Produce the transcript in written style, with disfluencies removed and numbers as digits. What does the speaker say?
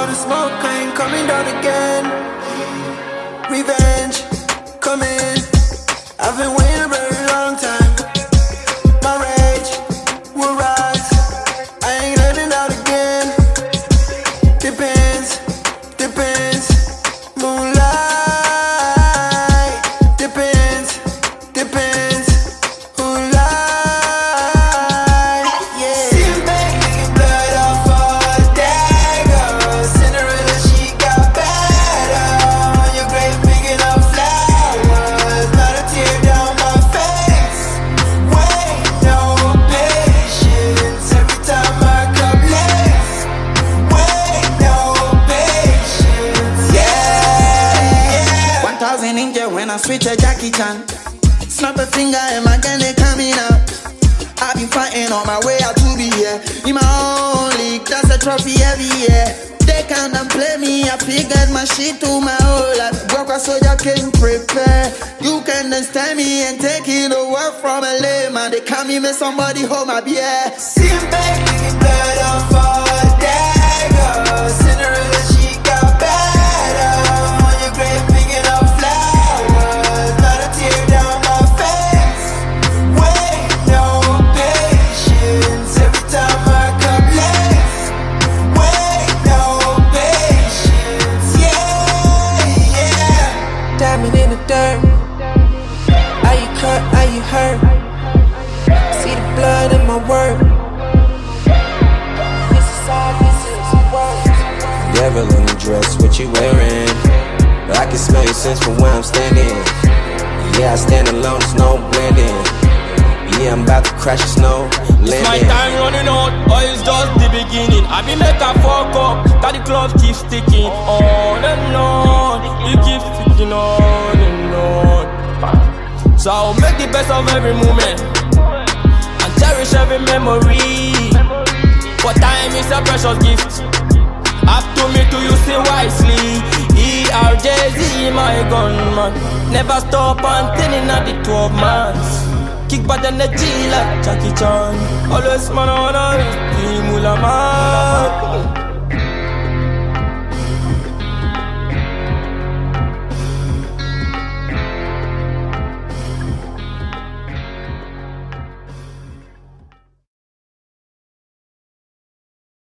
all the smoke, I ain't coming down again. Revenge, coming. I've been waiting a very long time. My rage will rise. I ain't letting out again. Depends, depends. Moonlight, depends, depends. Who lied? Yeah. Sitting back, licking blood off her dagger. Cinderella, she got better. On your grave, picking up flowers. Not a tear down my face. Wait, no patience. Every time I come late. Wait, no patience. Yeah. 1000 ninja when I switch a Jackie Chan. Snap a finger and my gun they coming out. I be fighting on my way out to be here. In my own league, that's a trophy every year. They can't play me, I figured my shit to my whole life. Broke a soldier came prepare. You can understand me and taking the word from a layman. They call me somebody hold my beer. Sitting back, licking blood off her dagger. Cinderella, she got better. On your grave, picking up flowers. Not a tear down my face. Wait, no patience. Every time I come late. Wait, no patience. Yeah, yeah. Diamond in the dirt. Are you cut? Are you hurt? See the blood in my work. This is all, this is work. Devil in the dress, what you wearing? I can smell your sense from where I'm standing. Yeah, I stand alone, there's no blending. Yeah, I'm about to crash the snow It's my landing. time running out, or it's just the beginning. I be make a fuck up, that the club keeps sticking on and on. It keeps sticking on and on. So I'll make the best of every moment and cherish every memory. For time is a precious gift. Up to me to use it wisely. ERJZ, my gunman. Never stop until in the 12 months. Kick bad energy like Jackie Chan. Always man on a team, man.